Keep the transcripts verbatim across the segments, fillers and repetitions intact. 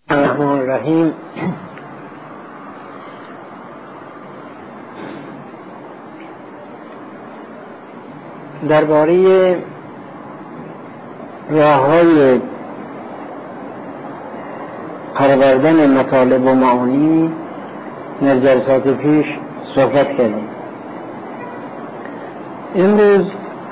الرحمن الرحیم. درباره راه‌های پروردن مطالب و معانی در جلسات پیش صحبت کردیم. امروز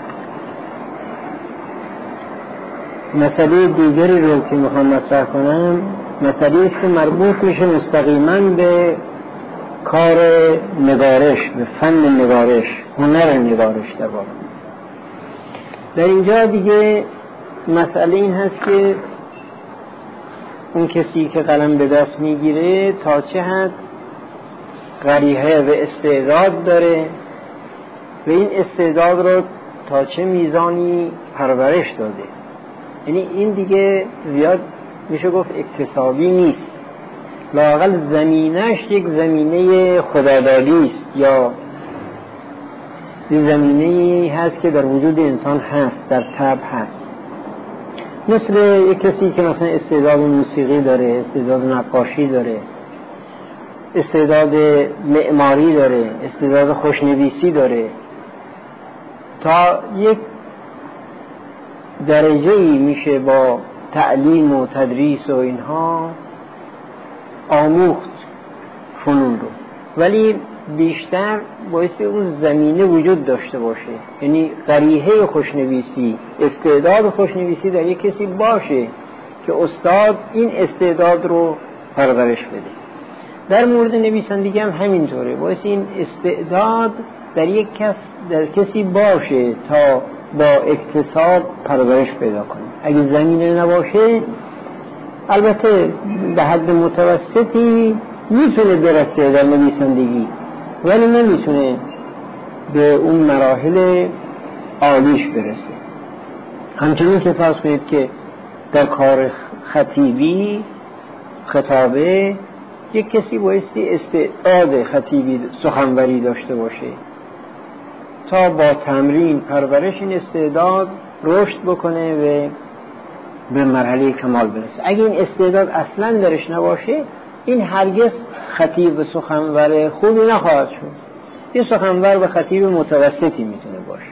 مسئله دیگری رو که میخوام مطرح کنم مسئله است که مربوط میشه مستقیما به کار نگارش، به فن نگارش، هنر نگارش. در واقع در اینجا دیگه مسئله این هست که اون کسی که قلم به دست میگیره تا چه حد قریحه و استعداد داره و این استعداد رو تا چه میزانی پرورش داده. یعنی این دیگه زیاد میشه گفت اکتسابی نیست، لااقل زمینش یک زمینه خدادادی است یا یک زمینه هست که در وجود انسان هست، در طبع هست. مثل یک کسی که مثلا استعداد موسیقی داره، استعداد نقاشی داره، استعداد معماری داره، استعداد خوشنویسی داره، تا یک درجه‌ای میشه با تعلیم و تدریس و اینها آموخت فنون رو، ولی بیشتر باعث اون زمینه وجود داشته باشه. یعنی قریحه خوشنویسی، استعداد خوشنویسی در یک کسی باشه که استاد این استعداد رو پرورش بده. در مورد نویسندگی هم همینطوره، باعث این استعداد در یک کس در کسی باشه تا با اکتساب پرورش پیدا کنه. اگه زمینه نباشه البته به حد متوسطی میتونه برسه در نویسندگی، ولی نمیتونه به اون مراحل عالیش برسه. همچنین که فرض کنید که در کار خطیبی، خطابه، یک کسی بایستی استعداد خطیبی، سخنوری داشته باشه تا با تمرین، پرورش این استعداد رشد بکنه و به مرحله کمال برسه. اگه این استعداد اصلا درش نباشه این هرگز خطیب و سخنور خوبی نخواهد شد. یه سخنور و خطیب متوسطی میتونه باشه.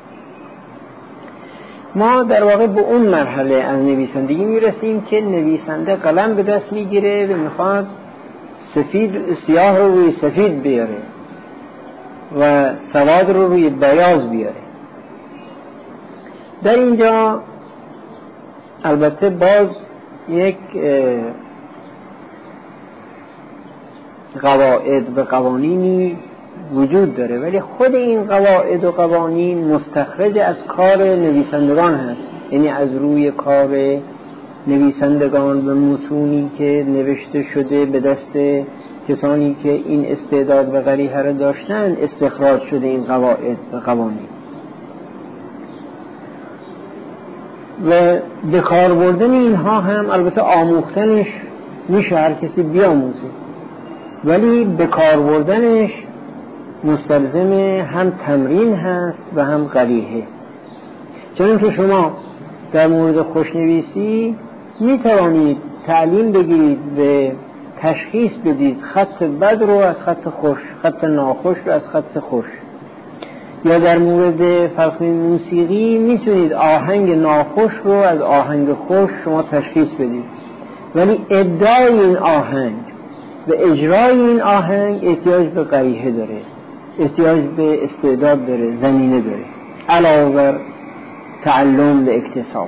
ما در واقع به اون مرحله از نویسندگی میرسیم که نویسنده قلم به دست میگیره و میخواد سفید سیاه رو روی سفید بیاره و سواد رو روی بیاض بیاره. در اینجا البته باز یک قواعد و قوانینی وجود داره، ولی خود این قواعد و قوانین مستخرج از کار نویسندگان هست. یعنی از روی کار نویسندگان و متونی که نوشته شده به دست کسانی که این استعداد و قریحه را داشتن استخراج شده این قواعد و قوانین. و به کار بردن اینها هم البته آموختنش میشه، هر کسی بیاموزه، ولی به کار بردنش مستلزم هم تمرین هست و هم قریحه. چون که شما در مورد خوشنویسی میتوانید تعلیم بگیرید و تشخیص بدید خط بد رو از خط خوش، خط ناخوش رو از خط خوش. یا در مورد فرض موسیقی میتونید آهنگ ناخوش رو از آهنگ خوش شما تشخیص بدید، ولی ابداع این آهنگ و اجرای این آهنگ احتیاج به قریحه داره، احتیاج به استعداد داره، زمینه داره، علاوه بر تعلم و اکتساب.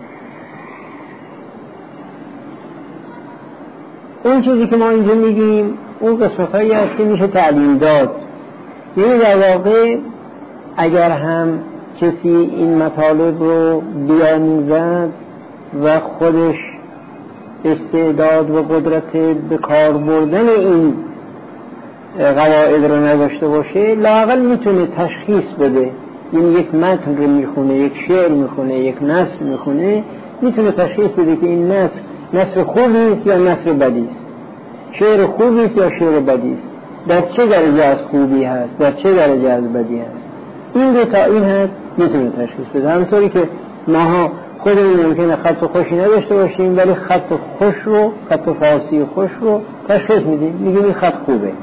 اون چیزی که ما اینجا میگیم اون قسمت‌هایی هست که میشه تعلیم داد. یعنی در واقع اگر هم کسی این مطالب رو بیاموزد و خودش استعداد و قدرت به کار بردن این قواعد رو نداشته باشه، لااقل میتونه تشخیص بده. این یک متن رو میخونه، یک شعر میخونه، یک نثر میخونه، میتونه تشخیص بده که این نثر نثر خوبی است یا نثر بدی است، شعر خوبی است یا شعر بدی است، در چه درجه از خوبی هست، در چه درجه از بدی هست. این رو تا این حد میتونه تشخیص بده. همونطوری که ماها خودمون ممکنه خط خوشی نداشته باشیم ولی خط خوش رو، خط فارسی خوش رو تشخیص میدیم، میگیم این خط خوبه.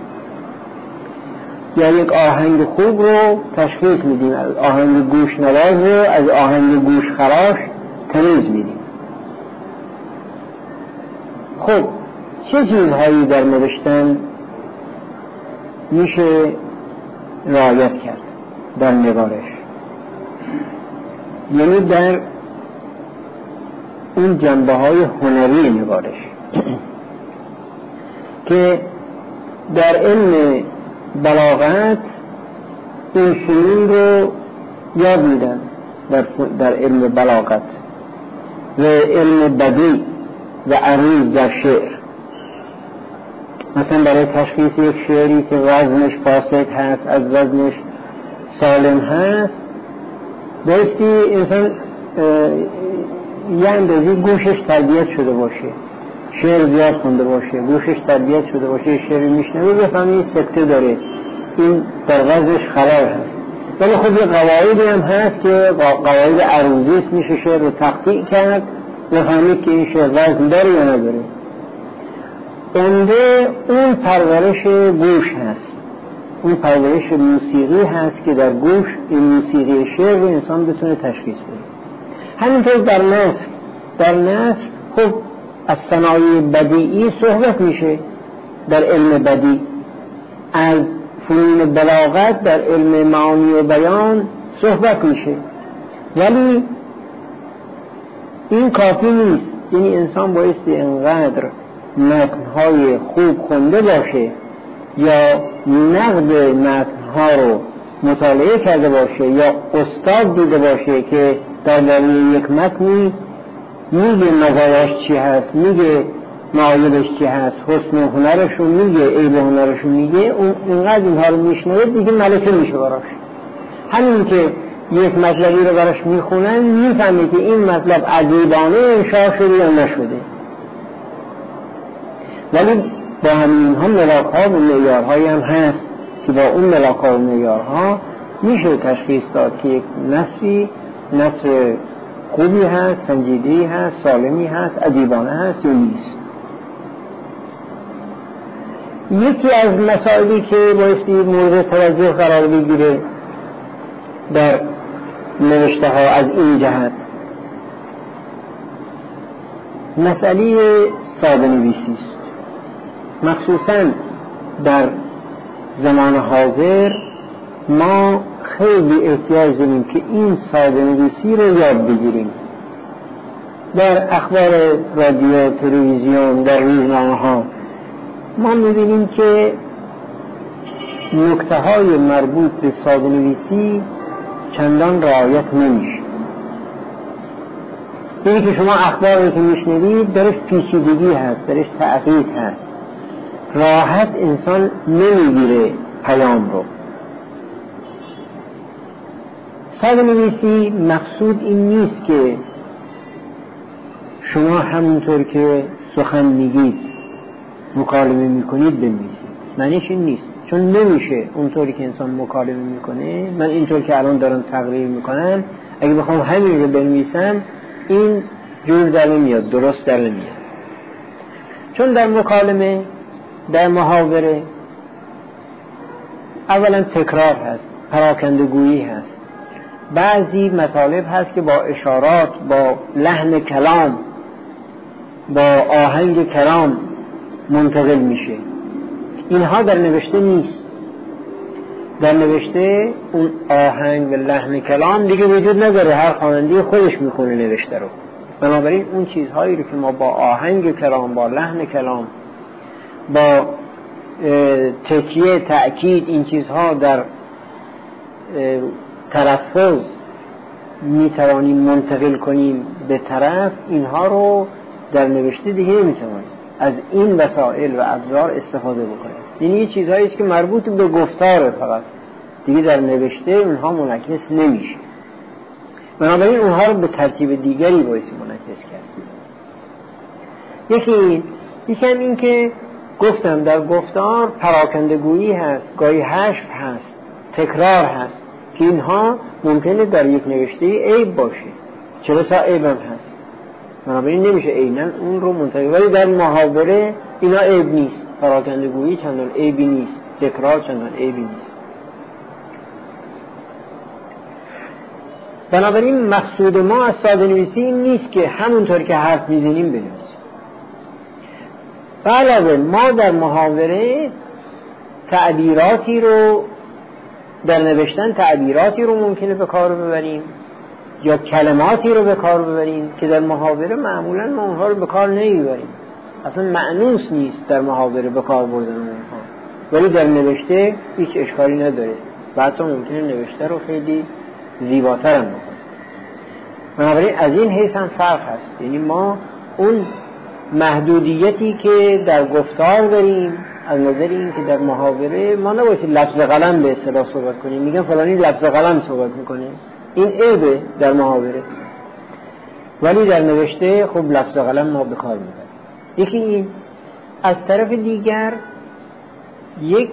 یا یک آهنگ خوب رو تشخیص میدیم، از آهنگ گوش نواز رو از آهنگ گوش خراش تمیز میدیم. خب چه چیزهایی در نوشتن میشه رعایت کرد در نگارش؟ یعنی در اون جنبه های هنری نگارش که در علم بلاغت این فنون رو یاد میدن، در, در علم بلاغت و علم بدیع و عروض در شعر. مثلا برای تشخیص یک شعری که وزنش فاسد هست از وزنش سالم هست، بایستی انسان یه اندازی گوشش تربیت شده باشه، شعر زیاد خونده باشه، گوشش تربیت شده باشه، شعری میشنوه بفهمی سکته داره، این در وزنش خلل هست. ولی خب یه قواعدی هم هست که قواعد عروضی است، میشه شعر رو تقطیع کرد بفهمید که این شعر وزن داره یا نداره. انده اون پرورش گوش هست، اون پرورش موسیقی هست که در گوش این موسیقی شعر رو انسان بتونه تشخیص بده. همینطور در نثر، در نثر خب از صنایع بدیعی صحبت میشه در علم بدیع، از فنون بلاغت در علم معانی و بیان صحبت میشه، ولی این کافی نیست. یعنی انسان بایستی انقدر متنهای خوب خونده باشه یا نقد متنها رو مطالعه کرده باشه یا استاد دیده باشه که در درباره یک متنی میگه مزایاش چی هست، میگه معایبش چی هست، حسن و هنرش رو میگه، عیب و هنرش رو میگه، اون اینقدر اینها رو میشنوه دیگه ملکه میشه براش. همین که یک مطلبی رو براش میخونن میفهمه که این مطلب ادیبانه انشاء شده یا نشده. ولی با همین هم ملاک‌ها و معیارهایی هم هست که با اون ملاک‌ها و معیارها میشه تشخیص داد که یک نثری نثر خوبی هست، سنجیده‌ای هست، سالمی هست، ادیبانه هست یا نیست. یکی از مسائلی که بایستی مورد توجه قرار بگیره در نوشته ها از این جهت مسئله ساده نویسی است. مخصوصاً در زمان حاضر ما خیلی احتیاج داریم که این ساده نویسی رو یاد بگیریم. در اخبار رادیو، تلویزیون، در روزنامه ها ما می‌بینیم که نکته‌های مربوط به ساده نویسی چندان رعایت نمیشه. اینی که شما اخباری که میشنوید درش پیچیدگی هست، درش تعقید هست، راحت انسان نمیگیره پیام رو. ساده نویسی مقصود این نیست که شما همونطور که سخن میگید مکالمه میکنید بنویسید، معنیش این نیست، چون نمیشه اونطوری که انسان مکالمه میکنه. من اینطور که الان دارم تقریر میکنم اگه بخوام همین رو بنویسم این جور در نمیاد، درست در نمیاد. چون در مکالمه، در محاوره اولا تکرار هست، پراکندگویی هست، بعضی مطالب هست که با اشارات، با لحن کلام، با آهنگ کلام منتقل میشه. اینها در نوشته نیست. در نوشته اون آهنگ و لحن کلام دیگه وجود نداره، هر خواننده خودش میخونه نوشته رو. بنابراین اون چیزهایی رو که ما با آهنگ کلام، با لحن کلام، با تکیه، تأکید، این چیزها در تلفظ میتوانیم منتقل کنیم به طرف، اینها رو در نوشته دیگه نمیتوانیم از این وسایل و ابزار استفاده بکنیم. یعنی این چیزهایی است که مربوط به گفتار فقط، دیگه در نوشته اونها منعکس نمیشه. بنابراین اونها رو به ترتیب دیگری باید منعکس کرد. یکی یکم این که گفتم در گفتار پراکندگویی هست، گاهی حشو هست، تکرار هست که اینها ممکنه در یک نوشته عیب باشه. چرا تا عیب هم هست، بنابراین نمیشه عیناً اون رو منتقل. ولی در محاوره اینا عیب نیست، پراکنده گویی چندان عیبی نیست، تکرار چندان عیبی نیست. بنابراین مقصود ما از ساده نویسی این نیست که همونطور که حرف میزنیم بنویسیم. علاوه ما در محاوره تعبیراتی رو در نوشتن تعبیراتی رو ممکنه به کار ببریم یا کلماتی رو به کار ببریم که در محاوره معمولاً ما اونها رو به کار نمیبریم، اصلا مأنوس نیست در محاوره به کار بردن اونها، ولی در نوشته هیچ اشکالی نداره و حتی ممکنه نوشته رو خیلی زیباتر هم بکنه. بنابراین از این حیث هم فرق هست، یعنی ما اون محدودیتی که در گفتار داریم از نظر این که در محاوره ما نباید لفظ قلم به اصطلاح صحبت کنیم، میگن فلانی لفظ قلم صحبت میکنه، این عیبه در محاوره، ولی در نوشته خب لفظ قلم ما به کار میبریم. یکی این. از طرف دیگر یک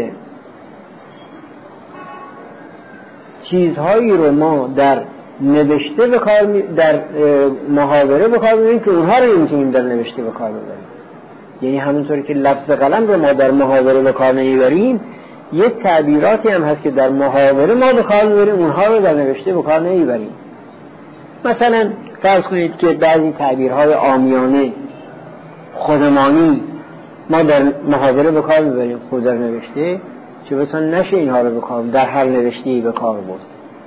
چیزهایی رو ما در نوشته به کار می... در محاوره به کار میبریم که اونها رو نمیتونیم در نوشته به کار ببریم. یعنی همونطوری که لفظ قلم رو ما در محاوره به کار نمیبریم، یک تعبیراتی هم هست که در محاوره ما به کار میبریم اونها رو در نوشته به کار نمیبریم. مثلا فرض کنید که بعضی تعبیرهای عامیانه خودمانی ما در محاوره به کار میبریم، خود در نوشته چه بسا نشه اینها رو به کار در هر نوشته‌ای به کار برد.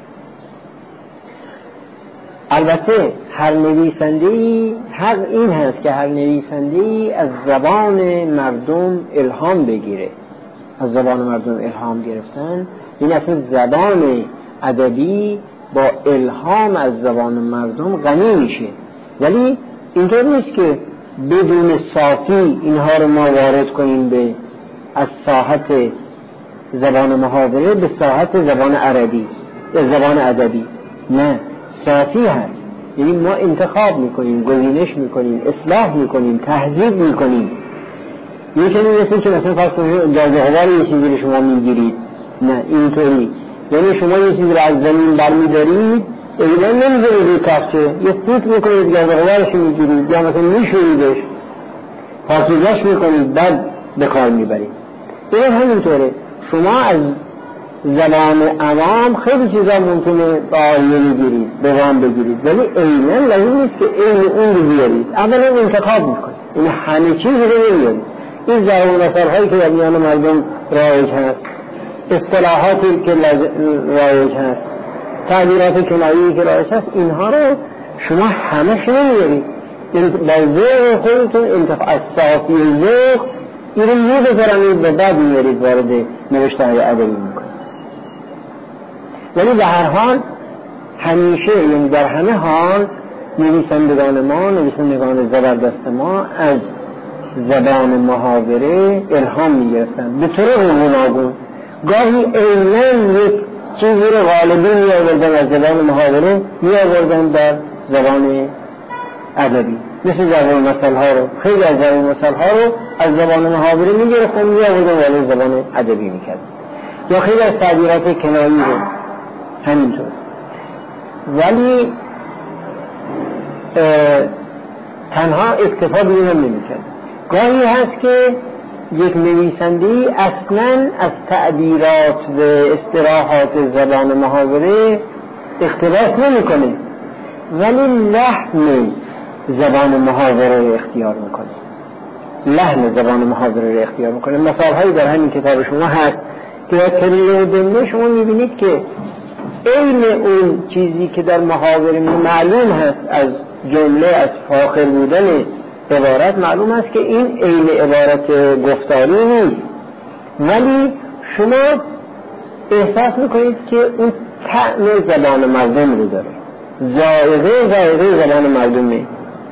البته هر نویسنده‌ای حق این هست که هر نویسنده‌ای از زبان مردم الهام بگیره. از زبان مردم الهام گرفتن این اصلا زبان ادبی با الهام از زبان مردم غنی میشه، ولی اینطور نیست که بدون صافی اینها رو ما وارد کنیم به از ساحت زبان محاوره به ساحت زبان عربی یا زبان ادبی. نه، صافی هست، یعنی ما انتخاب میکنیم، گزینش میکنیم، اصلاح میکنیم، تهذیب میکنیم. یه چنین مثل که مثلا فرض کنید جاذبه‌وار یه چیزی رو شما میگیرید، نه اینطوری، یعنی شما یه چیزی رو از زمین برمیدارید اینا نمیذارید روی تخته، یه فوت میکنید جاذبه‌وارش میگیرید یا مثلا میشوریدش پاکیزش میکنید بعد به کار میبرید. این همینطوره، شما از زبان عوام خیلی چیزا ممکنه با آیه بگیرید، به وام بگیرید، ولی عیناً لازم نیست که عین اون رو بیارید، اولا انتخاب میکنید، این همه چیز رو نمیارید. این ضرب المثل‌هایی که در میان مردم رایج هست، اصطلاحاتی که رایج هست، تعبیرات کنایه‌ای که رایج هست، اینها رو شما همه شما نمیارید، با ذوق خودتون انتخاب از صافی ذوق این رو می‌بذارید و بعد میارید وارد نوشته‌های ادبی میکنید. ولی به هر حال همیشه، یعنی در همه حال نویسندگان ما، نویسندگان زبردست ما از زبان محاوره الهام میگرفتن به طور گوناگون. گاهی عیناً یک چیزی رو غالبی میآوردن از زبان محاوره میآوردن در زبان ادبی، مثل ضرب المثل‌ها رو، خیلی از ضرب المثل‌ها رو از زبان محاوره میگرفتن میآوردن ولی زبان ادبی میکردن، یا خیلی از تعبیرات کنایی رو همینطور. ولی تنها اکتفا به اینم نمی‌کرد. گاهی هست که یک نویسنده‌ای اصلاً از تعبیرات و اصطلاحات زبان محاوره اقتباس نمی‌کنه، ولی لحن زبان محاوره رو اختیار می‌کنه، لحن زبان محاوره رو اختیار می‌کنه. مثال‌هایی در همین کتاب شما هست که در کلیه دنیا شما می‌بینید که این اون چیزی که در محاوره معلوم هست از جمله، از فاخر بودن عبارت معلوم هست که این عین عبارت گفتاری نیست، ولی شما احساس میکنید که اون طعم زبان مردم رو داره، ذائقه ذائقه زبان مردمه،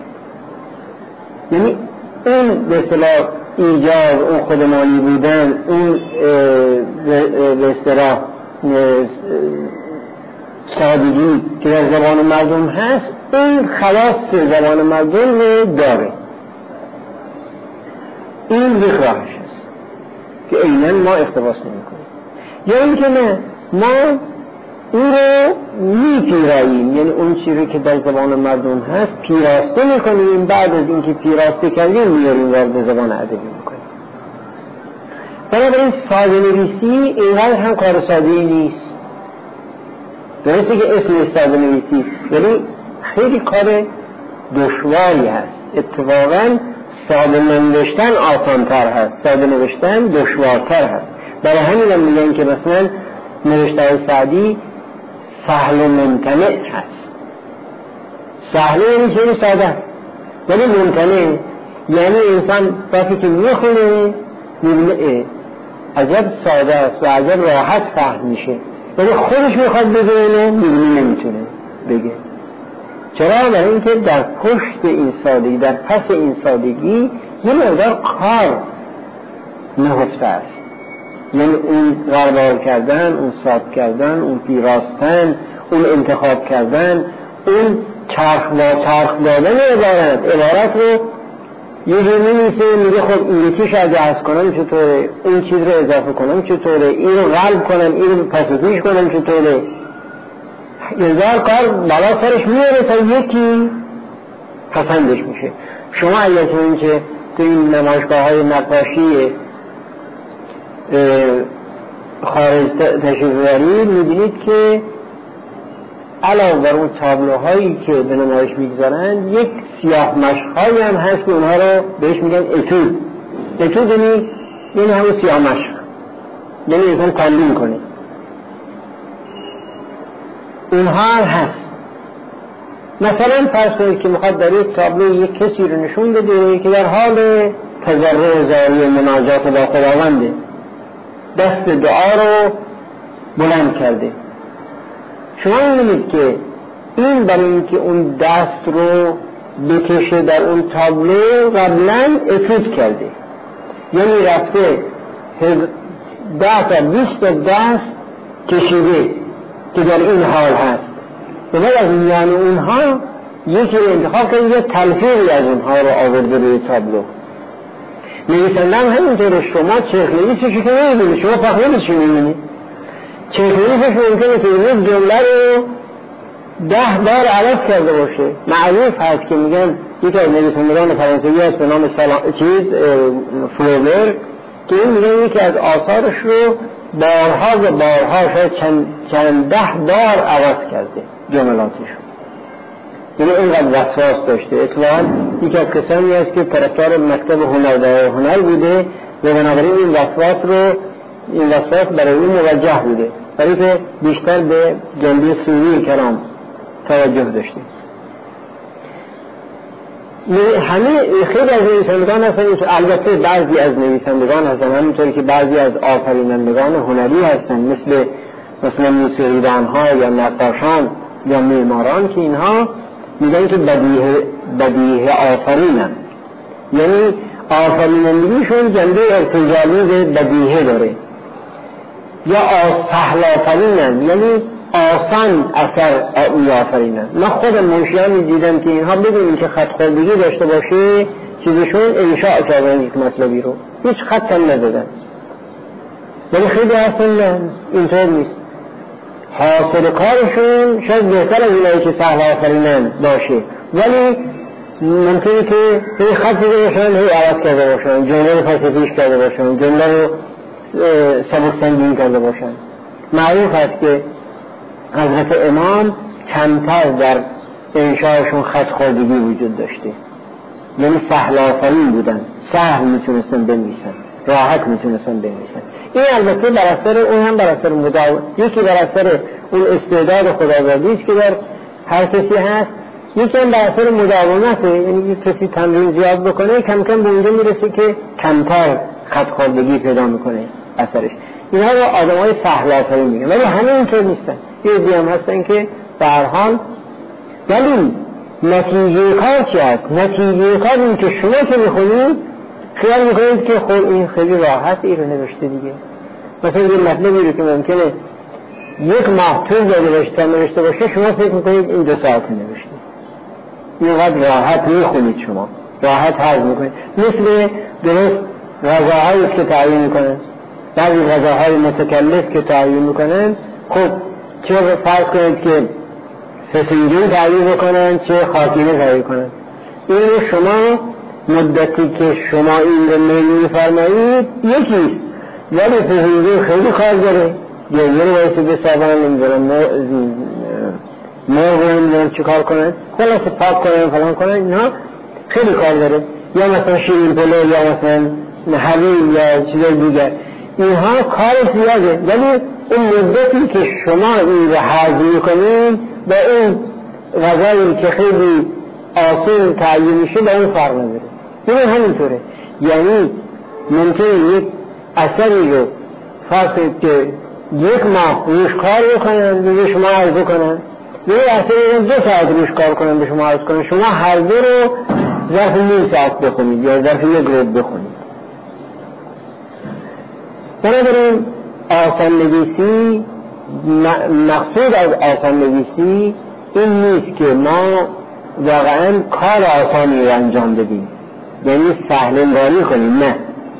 یعنی اون به اصطلاح ایجاز، اون خودمانی بودن، اون به اصطلاح سادگی که در زبان مردم هست، این خلاص زبان مردم رو داره. این یک راهش هست که عیناً ما اقتباس نمی کنیم. یا این که نه، ما او رو میپیراییم، یعنی اون چیزی که در زبان مردم هست پیراسته میکنیم، بعد از اینکه پیراسته کردیم میاریم وارد زبان ادبی میکنیم. بنابراین ساده نویسی اینقدر هم کار ساده ای نیست. درسته که اسمش ساده نویسی است ولی خیلی کار دشواری هست. اتفاقا ساده نوشتن آسانتر هست، ساده نوشتن دشوارتر هست. برای همین هم میگن که مثلا نوشته سعدی سهل و ممتنع هست. سهل یعنی خیلی ساده است ولی ممتنع یعنی انسان وقتی که میخونه میبینه عجب ساده است و عجب راحت فهم میشه، ولی خودش میخواد بگه اینو میبینه نمیتونه بگه. چرا؟ برای اینکه در پشت این سادگی، در پس این سادگی یه مقدار کار نهفته است. یعنی اون غربال کردن، اون ساد کردن، اون پیراستن، اون انتخاب کردن، اون چرخ و چرخ دادن عبارت عبارت رو یه جور نمیسه میگه خب این یکیش اگه از کنم چطوره، اون چیز رو اضافه کنم چطوره، این رو غلب کنم، این رو پسوپیش کنم چطوره. هزار کار بالا سرش میاره تا یکی پسندش میشه. شما اگر چون که تو این نمایشگاه های نقاشی خارج تشریف ببرید میبینید که علاوه بر اون تابلوهایی که به نمایش میگذارن یک سیاه مشق‌هایی هم هست که اونها رو بهش میگن اتود. اتود یعنی یعنی همون سیاه مشق، یعنی انسان تمرین کنه. اونها هم هست. مثلا فرض کنید که میخواد در یک تابلو یک کسی رو نشون بده که در حال تضرع زاری مناجات با خداونده، دست دعا رو بلند کرده. شما می‌بینید که این برای اینکه اون دست رو بکشه در اون تابلو قبلا اتود کرده، یعنی رفته ده تا بیست تا دست کشیده که در این حال هست و بعد از میان اونها یکی رو انتخاب کرده یه تلفیقی از اونها رو آورده روی تابلو. نویسنده هم همینطوره. شما چرخ نویسشو که نمی‌بینید، شما فقط می‌بینید. چرخ نویسش ممکنه که یک جمله رو ده بار عوض کرده باشه. معروف هست که میگن یکی از نویسندگان فرانسوی هست به نام سلا... چیز فلوبر که این میگن یکی از آثارش رو بارها و بارها شاید چند, چند ده بار عوض کرده جملاتش. یعنی اینقدر وسواس داشته. اتفاقا یکی از کسانی هست که طرفدار مکتب هنر و هنر بوده و بنابراین این وسواس رو این وسواس برای اون موجه بوده، برای که بیشتر به جنبه سوری کلام توجه داشته. همه خیلی از نویسندگان هستن، البته بعضی از نویسندگان هستن همینطوری که بعضی از آفرینندگان هنری هستن، مثل مثلا موسیقیدان ها یا نقاشان یا معماران که اینها میگن که بدیه بدیه آفرینن، یعنی آفرینندگیشون جنبه ارتجالی به بدیه داره، یا سهل آفرینن یعنی آسان اثر می آفرینن. من خودم منشیانی دیدم که اینها بدون که خط خوردگی داشته باشه چیزشون انشاء کردن یک مطلبی رو، هیچ خط هم ندادن. ولی خیلی هستن نه اینطور نیست، حاصل کارشون شاید بهتر از اینایی که سهل آفرینن باشه، ولی ممکنه که هی خط دیده باشن، هی عوض کرده باشن، جمله رو فلسفیش کرده باشن، جمله رو سبک سنگین کرده باشن. معروف هست که حضرت امام کمتر در انشاءشون خط خوردگی وجود داشته، یعنی سهل آفرین بودن، سهل میتونستن بنویسن، راحت میتونستن بنویسن. این البته بر اثر اون هم بر اثر مداوم، یکی بر اثر اون استعداد خداوندی است که در هر کسی هست، یکی هم بر اثر مداومته، یعنی کسی تمرین زیاد بکنه کم کم به اونجا میرسه که کمتر خط خوردگی پیدا میکنه اثرش. اینها رو آدمای سهل آفرین میگن، ولی همه اینطور نیستن. یه دیگه هم هستن که به هر حال ولی نتیجه کار چی هست؟ نتیجه کار این که شما که میخونید خیال میکنید که خب این خیلی راحت این رو نوشته دیگه. مثلا یه مطلبی رو که ممکنه یک ماه طول داده باشه تا نوشته باشه، شما فکر میکنید این دو ساعت نوشته. اینقدر راحت میخونید، شما راحت حفظ میکنید. مثل درست غذاهایی که تعیین میکنن، بعضی غذاهای متکلف که تعیین میکنن، خب چه فرض کنید که فسنجون تعیین بکنن چه خاکینه تعیین کنن. این شما مدتی که شما این رو می‌فرمایید یکیست، ولی فسنجون خیلی کار داره. گریه رو باید بسابن، نمیدونم مرغ رو نمیدونم چی کار کنن، خلاص پاک کنن فلان کنن، اینا خیلی کار داره. یا مثلا شیرین پلو یا مثلا حلیم یا چیزای دیگر، اینها کار زیاده، ولی اون مدتی که شما این رو حاضر میکنید با این غذایی که خیلی آسون تعیین میشه با اون فرق نداره. این همینطوره. یعنی ممکنه یک اثری رو فرض کنید که یک ماه روش کار بکنن به شما عرض کنن، یک اثری رو دو ساعت روش کار کنن به شما عرض کنن، شما هر دو رو ظرف نیم ساعت بخونید یا ظرف یک روز بخونید. بنابراین آسان نویسی، مقصود از آسان نویسی این نیست که ما واقعا کار آسانی رو انجام بدیم، یعنی سهل انگاری کنیم، نه.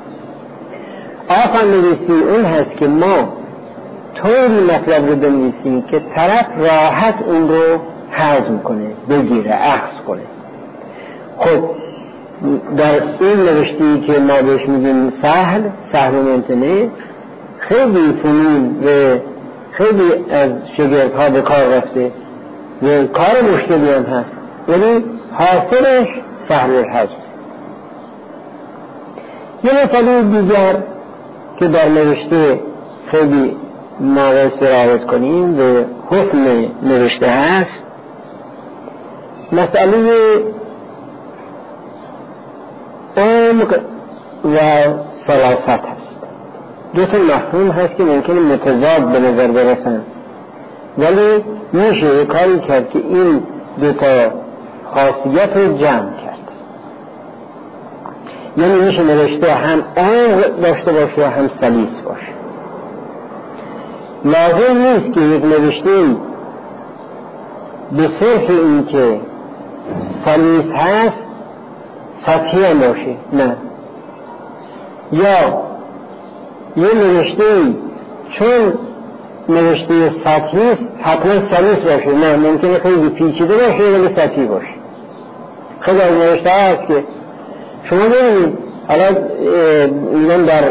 آسان نویسی اون هست که ما طوری مطلب رو بنویسیم که طرف راحت اون رو هضم کنه، بگیره، اخذ کنه. خب در این نوشتی که ما بهش میگیم سهل، سهل و ممتنع، خیلی فنون و خیلی از شاگردها به کار رفته و کار مشکلی هم هست، ولی حاصلش سهل الحظ. یه مسئله دیگر که در نوشته خیلی ما استراحت کنیم و حسن نوشته هست، مسئله عمق و سلاست هست. دو تا مفهوم هست که ممکنه متضاد به نظر برسن، ولی میشه کاری کرد که این دو تا خاصیت رو جمع کرد. یعنی میشه نوشته هم عمق داشته باشه هم سلیس باشه. لازم نیست که یک نوشته به صرف این که سلیس هست سطحی هم باشه، نه. یا یه نوشته چون نوشته سطحی است حتما سلیس باشه، نه. ممکنه خیلی پیچیده باشه ولی سطحی باشه. خیلی از نوشته هست که شما ببینید، حالا اینا در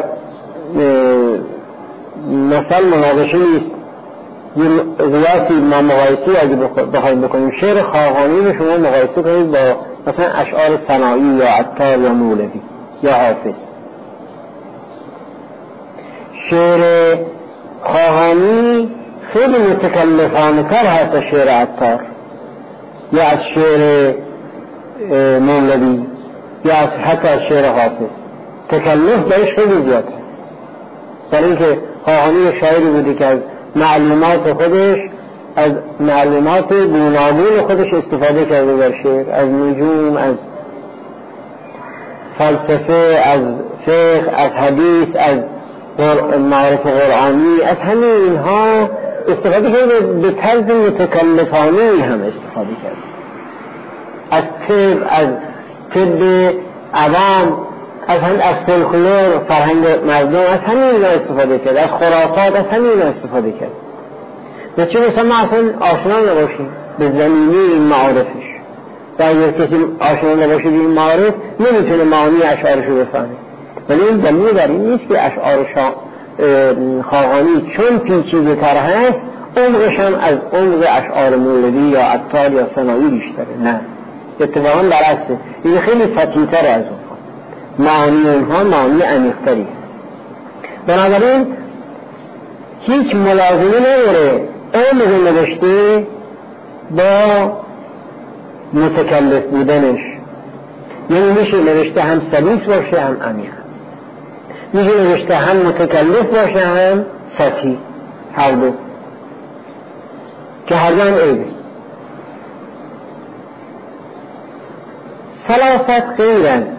مثل مناقشه نیست، یه قیاسی ما مقایسی اگه بخوایم بکنیم، شعر خاقانی رو شما مقایسه کنید با مثلا اشعار صناعی یا عطار یا مولوی یا حافظ. شعر خاقانی خیلی متکلفانه تر هست از شعر عطار یا از شعر مولوی یا از حتی از شعر حافظ. تکلف درش خیلی زیاد هست، برای اینکه خاقانی شاعری بوده که از معلومات خودش، از معلومات گوناگون خودش استفاده کرده در شعر، از نجوم، از فلسفه، از فقه، از حدیث، از معارف قرآنی، از همه اینها استفاده کرده، به طرز متکلفانه هم استفاده کرده. از طب، از طب عوام، از هم از فولکلور، فرهنگ مردم، از همین اینا استفاده کرد، از خرافات، از همین اینا استفاده کرد. و چون مثلا ما اصلا آشنا نباشیم به زمینه این معارفش، و اگر کسی آشنا نباشه به این معارف نمیتونه معانی اشعارش رو بفهمه. ولی این دلیل بر این نیست که اشعار خاقانی چون پیچیده تر هست عمقش هم از عمق اشعار مولوی یا عطار یا صناعی بیشتره، نه. اتفاقا برعکسه، این خیلی سطحی تر از اون، معانی اونها معانی عمیق‌تری هست. بنابراین هیچ ملازمه نداره عمق نوشته با متکلف بودنش. یعنی میشه نوشته هم سلیس باشه هم عمیق، میشه نوشته هم متکلف باشه هم سطحی، هر دو، که هر دو هم عیبه. سلاست غیر از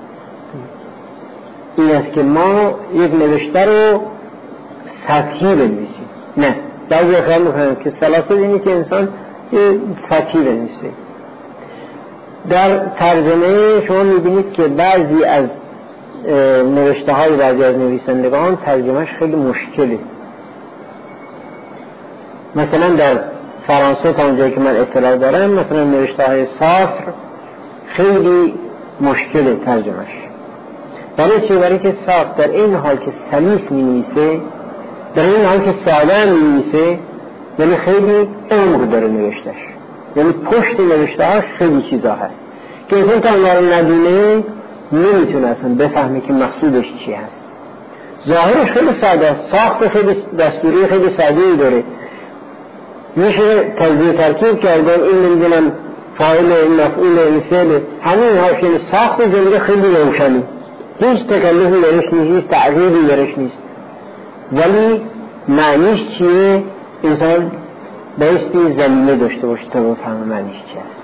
این است که ما یک نوشته رو سطحی بنویسیم، نه. بعضی خیال میکنم که سلاست اینه که انسان سطحی بنویسه. در ترجمه شما میبینید که بعضی از نوشته های بعضی از نویسندگان ترجمهش خیلی مشکله. مثلا در فرانسه تا اونجایی که من اطلاع دارم مثلا نوشته های سافر خیلی مشکل ترجمهش. برای چه؟ برای که سافر در این حال که سلیس می نویسه، در این حال که ساده می نویسه، یعنی خیلی عمق داره نوشتش، یعنی پشت نوشته هاش خیلی چیزا هست که اصلا تا اونها رو ندونه نمیتونه اصلا بفهمه که مقصودش چی هست. ظاهرش خیلی ساده است، ساخت خیلی دستوری خیلی ساده‌ای داره، میشه تجزیه ترکیب کردن، این نمیدونم فاعل، این مفعول، این فعل، همین هاش، یعنی ساخت جمله خیلی روشنی، هیچ تکلفی درش نیست، هیچ تعقیبی درش نیست، ولی معنیش چیه انسان بایستی زمینه داشته باشه تا بفهمه معنیش چی است.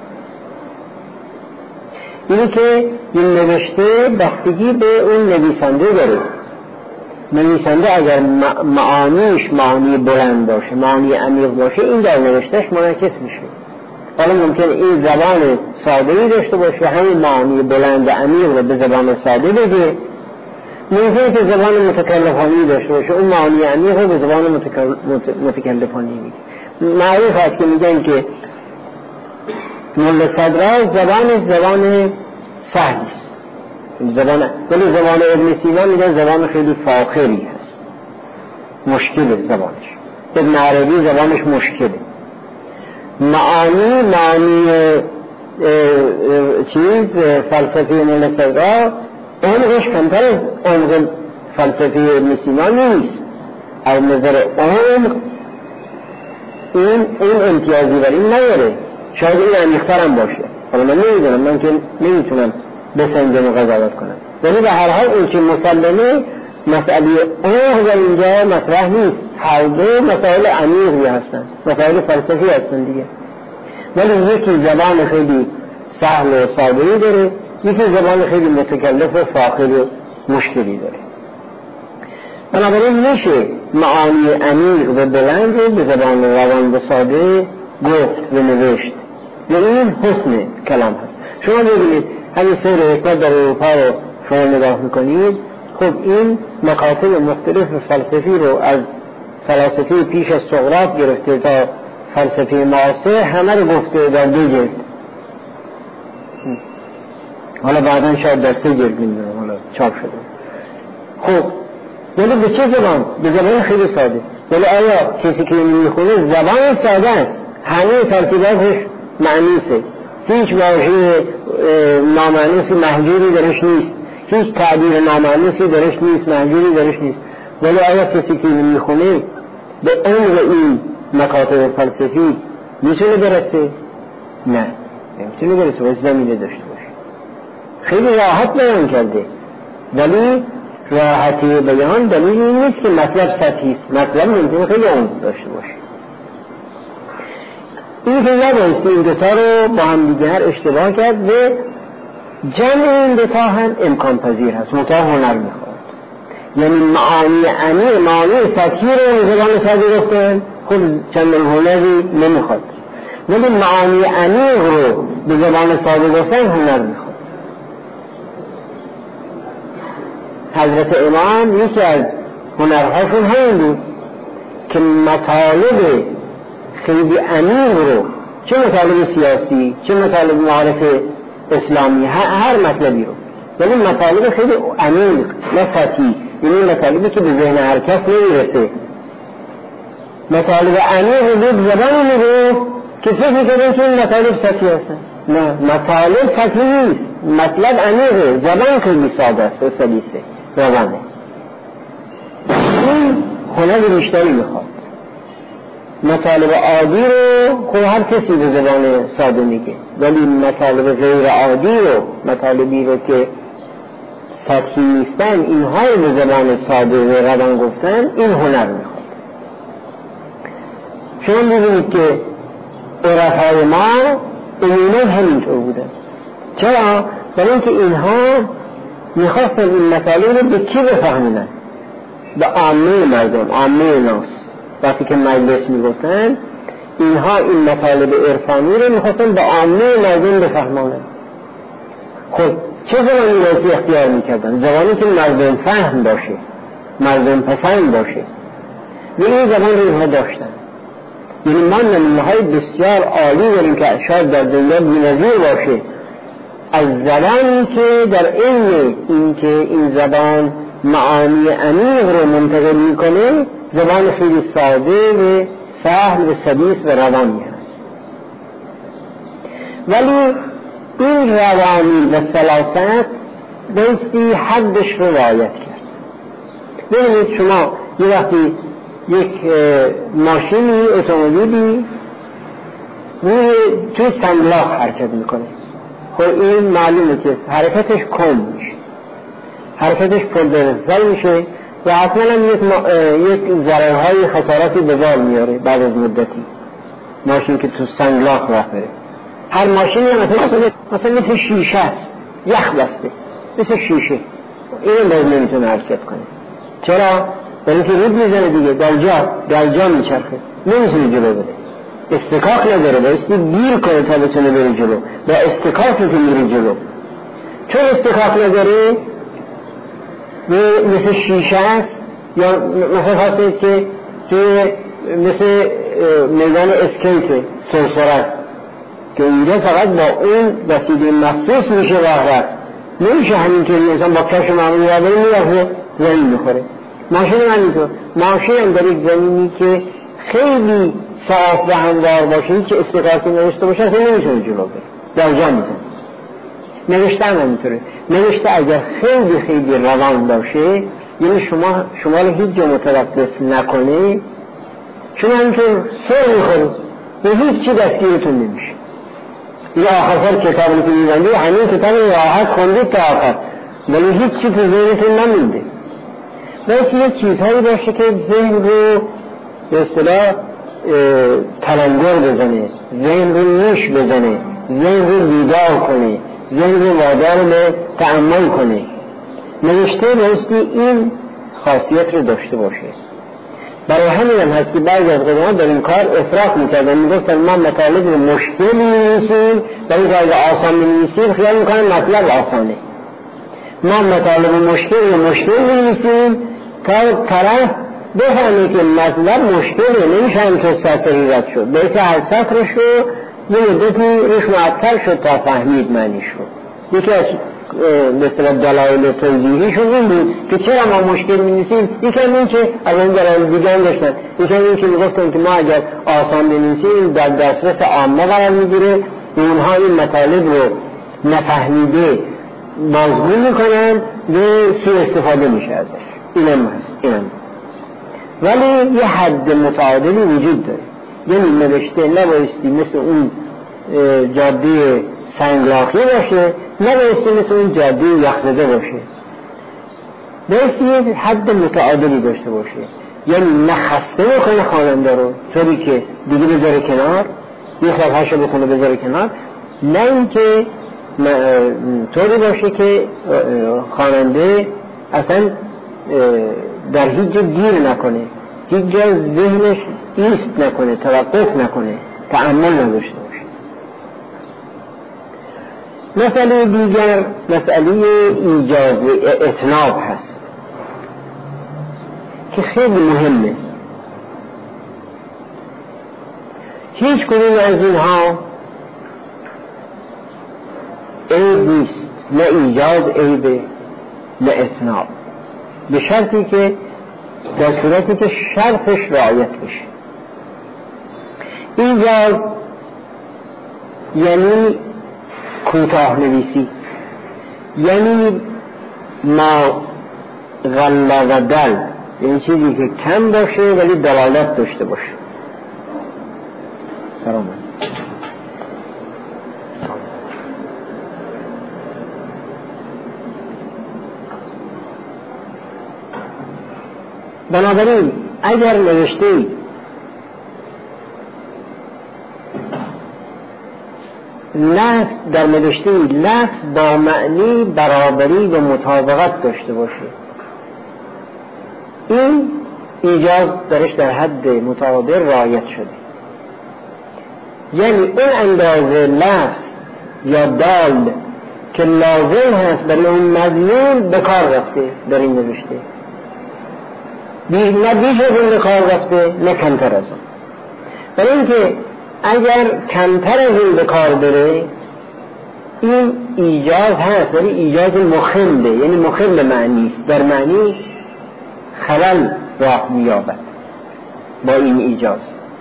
اینی که این نوشته بستگی به اون نویسنده داره. نویسنده اگر معانیش معانی بلند باشه، معانی عمیق باشه، این در نوشتهش منعکس میشه. حالا ممکن این زبان ساده‌ای داشته باشه، همین معانی بلند و عمیق رو به زبان ساده بگه، ممکنه که زبان متکلفانی داشته باشه، اون معانی عمیق رو به زبان متکلفانی میگه. معروف هست که میگن که ملا صدراء زبانش زبان سهلی است، زبان، ولی زبان ابن سینا میگن زبان خیلی فاخری هست، مشکل زبانش. ابن عربی زبانش مشکله. معانی معانی چیز فلسفه ملا صدراء عمقش کمتر از عمق فلسفه ابن سینا نیست. از نظر عمق این این امتیازی بر این نداره، شاید این عمیق‌تر هم باشه، حالا من نمیدونم، من که نمیتونم بسنجم و قضاوت کنم، ولی به هر حال این که مسلمه مسئله عمق در اینجا مطرح نیست. هر دو مسائل عمیقی هستن، مسائل فلسفی هستن دیگه، ولی یکی زبان خیلی سهل و ساده‌ای داره، یکی زبان خیلی متکلف و فاخر و مشکلی داره. بنابراین میشه معانی عمیق و بلند رو به زبان روان و ساده گفت و نوشت، یعنی این حسن کلام هست. شما ببینید همین سیر حکمت در اروپا رو شما نگاه میکنید، خب این مکاتب مختلف فلسفی رو از فلسفه پیش از سقراط گرفته تا فلسفه معاصر همه رو گفته در دو جلد، حالا بعدا شاید در سه جلد میدونم حالا چاپ شده. خب ولی به چه زبان؟ به زبان خیلی ساده. ولی آیا کسی که این میخونه زبان ساده است، همه ترکیباتش معنیسه، هیچ واژه نامعنیسی محجوری درش نیست، هیچ تعبیر نامعنیسی درش نیست، محجوری درش نیست، ولی آیا کسی که این میخونه به عمق این مکاتب فلسفی میتونه برسه؟ نه، نمیتونه برسه، باید زمینه داشته باشه. خیلی راحت بیان کرده، ولی راحتی بیان دلیل این نیست که مطلب سطحی است، مطلب ممکنه خیلی عمق داشته باشه. این که یاد این دوتا رو با هم دیگر اشتباه کرد و جمع این دوتا هم امکان پذیر هست، منتها هنر میخواد. یعنی معانی عمیق، معانی سطحی رو زبان ساده گفتن، خب چند هنری نمیخواد، ولی معانی عمیق رو به زبان ساده گفتن هنر میخواد. حضرت امام یکی از هنرهاشون همین بود که مطالب خیلی عمیق رو، چه مطالب سیاسی، چه مطالب معارف اسلامی، هر مطلبی رو، ولی مطالب خیلی عمیق نه سطحی، یعنی مطالبی که به ذهن هر کس نمیرسه، مطالب عمیق رو به زبان میگه که فکر کنه که این مطالب سطحی هستن. نه، مطالب سطحی نیست، مطلب عمیقه، زبان خیلی ساده است و سلیسه روانه. این هنر بیشتری میخواد. مطالب عادی رو خب هر کسی به زبان ساده میگه، ولی مطالب غیر عادی رو، مطالبی رو که سطحی نیستن، اینها رو به زبان ساده و روان گفتن، این هنر میخواد. شما میبینید که عرفای ما عموما همینطور بودن. چرا؟ برای اینکه اینها میخواستن این مطالب رو به کی بفهمونن؟ به عامه مردم، عامه ناس. وقتی که مجلس میگفتن اینها این مطالب عرفانی رو میخواستن به عامه مردم بفهمونن. خب چه زبانی رو اختیار میکردن؟ زبانی که مردم فهم باشه، مردم پسند باشه، و این زبان رو اینها داشتن. یعنی ما نمونه‌های بسیار عالی داریم که شاید در دنیا بی‌نظیر باشه از زبانی که در علم این که این زبان معانی عمیق رو منتقل میکنه، زبان خیلی ساده و سهل و سلیس و روانی هست. ولی این روانی و سلاست بایستی حدش رو رعایت کرد. ببینید شما یه وقتی یک ماشینی اتومبیلی روی توی سنگلاخ حرکت میکنه، خب این معلومه که حرکتش کم میشه، حرکتش پردرزل میشه و حتما هم یک, ما... یک ضررهای خساراتی به بار میاره بعد از مدتی. ماشین که تو سنگلاخ راه بره، هر ماشینی مثلا مثلا مثل شیشه است، یخ بسته مثل شیشه، این باید نمیتونه حرکت کنه. چرا؟ برای اینکه رود میزنه دیگه، در جا در جا میچرخه، نمیتونه جلو بره، استکاک نداره، بایستی گیر کنه تا بتونه بره جلو، با استکاک که میره جلو. چون استکاک نداره مثل شیشه است، یا مثل خاطر که توی مثل میدان اسکیت سرسر است که اونجا فقط با اون وسیله مخصوص میشه راه رفت، نمیشه همینطوری انسان با کش معمولی راه بره میرفته زمین میخوره. ماشین هم اینطور، ماشین هم در یک زمینی که خیلی صاف و هموار باشه که استقاطی نوشته باشه خیلی نمیشه جلو بره، در جا میزن. نوشته هم اینطوره، نوشته اگر خیلی خیلی روان باشه یعنی شما شما رو هیچ جا متوقف نکنه، شما اینطور سر میخوره و هیچ چی دستگیرتون نمیشه. یا آخر کتابی که میبندی همین کتاب راحت خوندید تا آخر، ولی هیچ چی تو ذهنتون نمونده. باید یه چیزهایی باشه که ذهن رو به اصطلاح تلنگر بزنه، ذهن رو نیش بزنه، ذهن رو بیدار کنه، ذهن رو وادار به تأمل کنه. نوشته بایستی این خاصیت رو داشته باشه. برای همین هم هست که بعضی از قدمان در این کار افراط میکردن، میگفتن ما مطالب رو مشکل می‌نویسیم، برای اینکه اگه آسان می‌نویسیم خیال میکنن مطلب آسانه. ما مطالب مشکل رو مشکل می‌نویسیم تا طرف بفهمه که مطلب مشکله، نمیشه همینطور سطری رد شد، بایستی هر سطرش رو یه مدتی روش معطل شد تا فهمید معنی شد. یکی از مثلا دلایل توضیحیشون این بود که چرا ما مشکل می‌نویسیم. یکی هم این که از این دلایل دیگه هم داشتن، یکی هم این که میگفتن که ما اگر آسان بنویسیم در دسترس عامه قرار میگیره، اونها این مطالب رو نفهمیده مضمون میکنن و سوء استفاده میشه ازش. اینم هست اینم. ولی یه حد متعادلی وجود داره، یعنی نوشته نبایستی مثل اون جاده سنگلاخی باشه، نبایستی مثل اون جاده یخزده باشه، بایستی یه حد متعادلی داشته باشه. یعنی نخسته بکنه خواننده رو طوری که دیگه بذاره کنار، یه صفحه شو بخونه بذاره کنار، نه اینکه طوری باشه که خواننده اصلا در هیچ جا گیر نکنه، هیچ جا ذهنش ایست نکنه، توقف نکنه، تأمل نداشته باشه. مسئله دیگر مسئله ایجاز اتناب هست که خیلی مهمه. هیچ کدوم از اینها عیب نیست، نه ایجاز عیبه نه اتناب، به شرطی که در صورتی که شرطش رعایت بشه. ایجاز یعنی کوتاه نویسی، یعنی ما غلا و دل، یعنی چیزی که کم باشه ولی دلالت داشته باشه. سلام. بنابراین اگر نوشته لفظ در نوشته لفظ با معنی برابری و مطابقت داشته باشه، این ایجاز درش در حد متعادل رعایت شده. یعنی اون اندازه لفظ یا دال که لازم هست برای اون مضمون به کار رفته در این نوشته، نه بیش از اون به کار رفته نه کمتر از اون. برای اینکه اگر کمتر از این به کار بره این ایجاز هست، ولی ایجاز مخله، یعنی مخل معنی است، در معنی خلل راه می‌یابد با این ایجاز.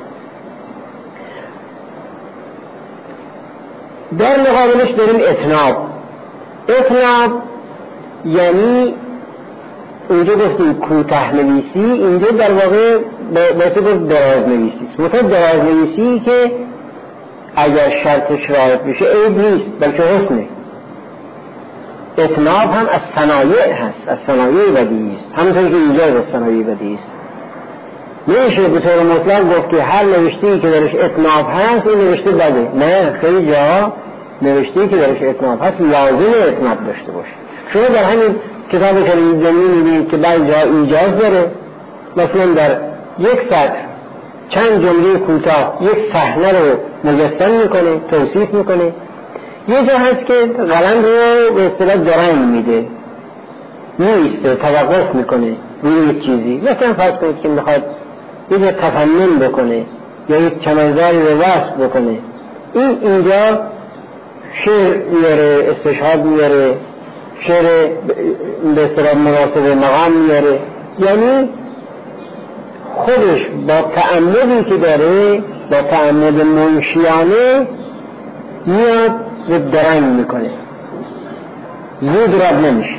در مقابلش داریم اتناب. اتناب یعنی اونجا گفتیم کوتاه نویسی، اینجا در واقع باید گفت دراز نویسی است. مثلا دراز نویسی که اگر شرطش رعایت بشه عیب نیست بلکه حسنه. اتناب هم از صنایع هست، از صنایع بدیعی است، همونطور که اینجا از صنایع بدیعی است. نمیشه به طور مطلق گفت که هر نوشته‌ای که درش اتناب هست این نوشته بده. نه، خیلی جا نوشته‌ای که درش اتناب هست لازم اتناب داشته باشه. شما در همین کتاب کریم زمین می‌بینید که بعضی جا ایجاز داره، مثلا در یک سطر چند جمله کوتاه یک صحنه رو مجسم میکنه، توصیف میکنه. یه جا هست که قلم رو به اصطلاح درنگ میده، میسته، توقف میکنه روی یک چیزی. مثلا فرض کنید که میخواد یه جا تفنن بکنه یا یک کمرزاری رو وصف بکنه، این اینجا شعر میاره، استشهاد میاره، شعر به اصطلاح مناسب مقام میاره، یعنی خودش با تعمدی که داره، با تعمد منشیانه میاد و درنگ میکنه، زود رد نمیشه.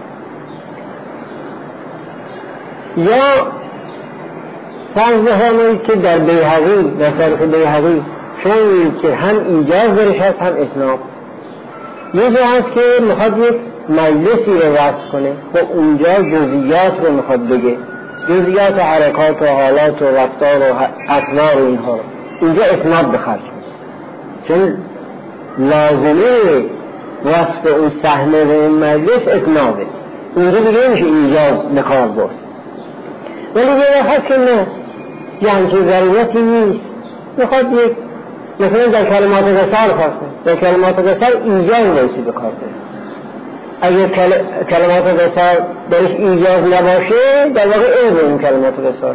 یا فرض بفرمایید که در بیهقی، در طرف بیهقی شما می‌بینید که هم ایجاز درش هست هم اتناب. یه جا هست که میخواد یک مجلسی رو وصف کنه و اونجا جزئیات رو میخواد بگه، جزئیات حرکات و حالات و رفتار و اطوار و اینها رو اینجا اتناب بخرج، چون لازمه وصف اون صحنه و اون مجلس اتنابه. اونجا دیگه نمیشه ایجاز بکار برد. ولی یه هست که نه، یعنی که ضرورتی نیست، میخواد یک مثلا در کلمات قصر فرض کنید، در کلمات قصر ایجاز بایستی بکار برد. اگر کل... کلمات قصر درش ایجاز نباشه در واقع عیب اون کلمات قصر.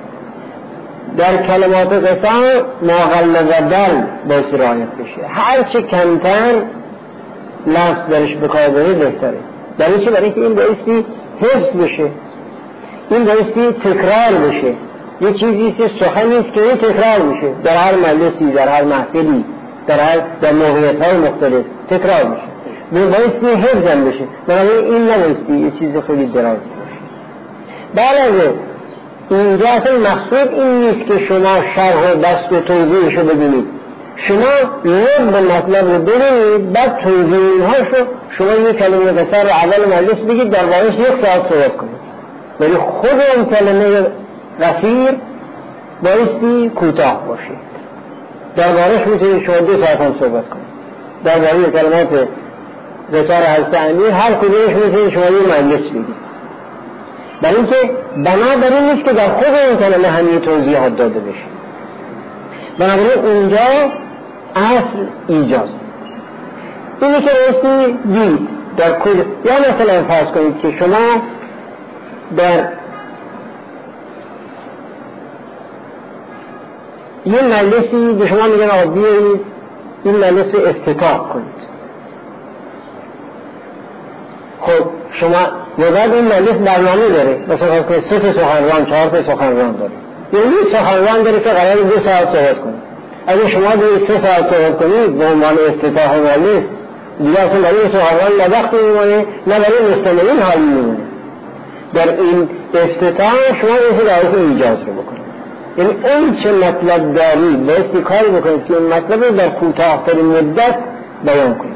در کلمات قصر ماقل و دل بایستی رعایت بشه، هرچه کمتر لفظ درش بکار بره بهتره. برای چه؟ برای که این بایستی حفظ بشه، این بایستی تکرار بشه. یه چیزی که سخنی است که این تکرار میشه در هر مجلسی، در هر محفلی، در هر در موقعیت‌های مختلف تکرار میشه، به بایستی حفظم بشه. بنابراین این نبایستی یه چیز خیلی دراز باشه. علاوه اینجا اصلا مقصود این نیست که شما شرح و بسط و توضیحش رو ببینید، شما لب به مطلب رو ببینید، بعد توضیح اینها شو شما یک کلمه قصر رو اول مجلس بگید، در واقعش یک ساعت صحبت کنید، ولی خود اون کلمه قصیر بایستی کوتاه باشه. در واقعش میتونید شما دو ساعت هم صحبت کنید. در واقع کلمات قصر حضرت امیر هر کدومش میتونید شما یک مجلس بگید، برای اینکه بنابراین نیست که در خود این کلمه همین توضیحات داده بشه. بنابراین اونجا اصل ایجاز اینی که بایستی دید در کل. یا مثلا فرض کنید که شما در یه مجلسی به شما میگن آقا بیایید این مجلس رو افتتاح کنید. خب شما وقت این مجلس برنامه داره، مثلا که سه تا سخنران، چهار تا سخنران داره، یعنی سخنران داره که قراره دو ساعت صحبت کنه. اگه شما دو سه ساعت صحبت کنید به عنوان افتتاح مجلس، دیگه اصلا برای سخنران نه وقت میمونه نه برای مستمعین حال میمونه. در این افتتاح شما این رعایت ایجاز رو بکنید، یعنی اون چه مطلب دارید بایستی کاری بکنید که این مطلب رو در کوتاه‌ترین مدت بیان کنید.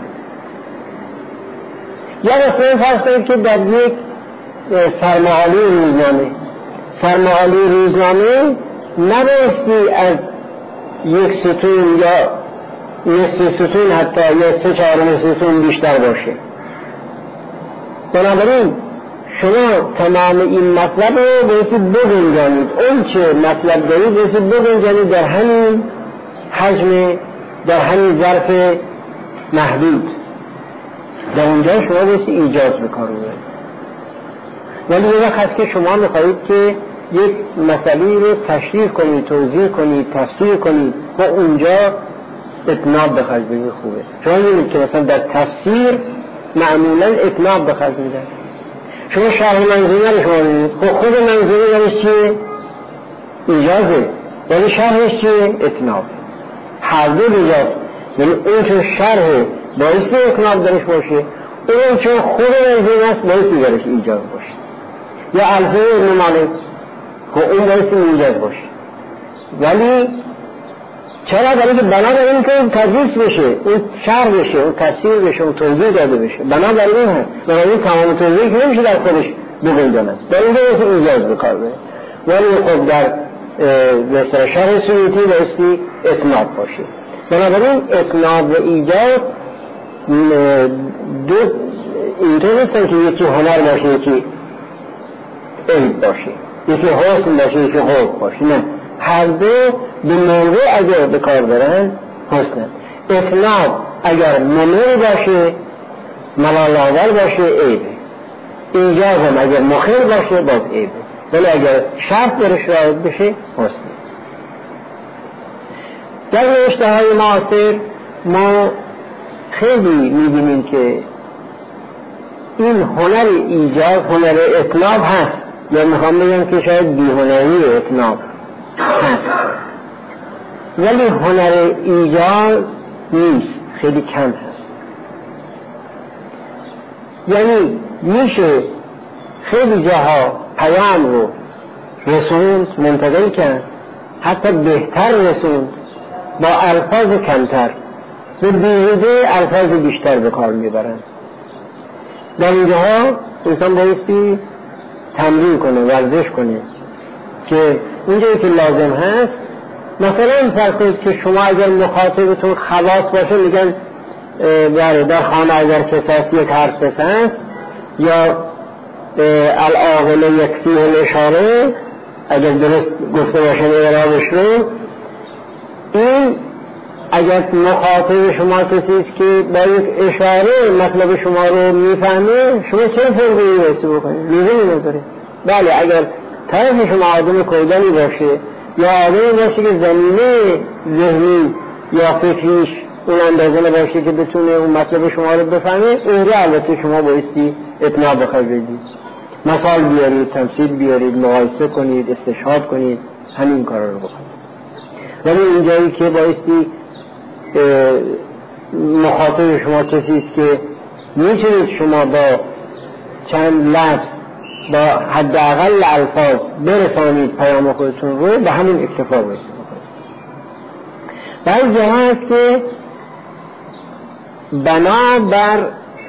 یا مثلا فرض کنید که در یک سرمقاله روزنامه سرمقاله روزنامه نبایستی از یک ستون یا نصف ستون حتی یا سه چهارم ستون بیشتر باشه. بنابراین شما تمام این مطلب رو بایستی بگنجانید، اون چه مطلب دارید بایستی بگنجانید در همین حجم، در همین ظرف محدود. در اونجا شما بایستی ایجاز بکار ببرید. ولی یه وقت هست که شما میخواهید که یک مسئله رو تشریح کنید، توضیح کنید، تفسیر کنید و اونجا اتناب بخرج بگید خوبه. شما می‌بینید که مثلا در تفسیر معمولا اتناب بخرج میدن. شما شرح منظومه رو شما می‌بینید، خب خود منظومه یعنی چیه؟ ایجازه. یعنی شرحش چیه؟ اتناب. هر دو ایجاز. یعنی اون چون شرح باعث اتناب درش باشه، اون چون خود منظومه است باعث درش ایجاز باشه. یا الفه ابن مالک خب اون باعث ایجاز باشه. ولی چرا؟ برای که بنا برای این که اون تدریس بشه، اون شرح بشه، اون تفسیر بشه، اون توضیح داده بشه. بنا برای این هست. برای این تمام توضیح که نمیشه در خودش بگنجاند. در این باعث ایجاز بکار بره. ولی خب در بسر شرح سیوطی بایستی اتناب باشه. بنابراین اتناب و ایجاز دو اینطور نیستن که یکی هنر باشه، یکی علم باشه، یکی حسن باشه، یکی خوب باشه. نه، هر دو به موضوع اگر به کار برن حسنن. اتناب اگر ممل باشه، ملالآور باشه، عیبه. ایجاز هم اگر مخیر باشه باز عیبه. ولی اگر شرط برش رعایت بشه حسنه. در نوشته‌های معاصر ما خیلی می‌بینیم که این هنر ایجاز، هنر اتناب هست، یا میخوام بگم که شاید بی‌هنری اتناب هست، ولی هنر ایجاز نیست، خیلی کم هست. یعنی میشه خیلی جاها پیام رو رسوند، منتقل کرد، حتی بهتر رسوند با الفاظ کمتر و بیهوده الفاظ بیشتر به کار میبرند. در اینجاها انسان بایستی تمرین کنه، ورزش کنه که اونجایی که لازم هست. مثلا فرض کنید که شما اگر مخاطبتون خواص باشه میگن بله در خانه اگر کسی یک حرف بسنست یا العاقل یکفیه الاشاره، اگر درست گفته باشن اعرابش رو، این اگر مخاطب شما کسی است که با یک اشاره مطلب شما رو میفهمه، شما چه فرقی می‌بایستی بکنید؟ لزومی نداره. بله اگر طرف شما آدم کودنی باشه یا آدمی باشه که زمینه ذهنی یا فکریش اون اندازه نباشه که بتونه اون مطلب شما رو بفهمه، اونجا البته شما بایستی اتناب بخواهید بدید، مثال بیارید، تمثیل بیارید، مقایسه کنید، استشهاد کنید، همین کارا رو بکنید. ولی اینجایی که بایستی مخاطب شما کسی است که میتونید شما با چند لفظ با حداقل الفاظ برسانید پیام خودتون رو، به همین اکتفا بایستی بکنید. بعضی جاها هست که بنا بر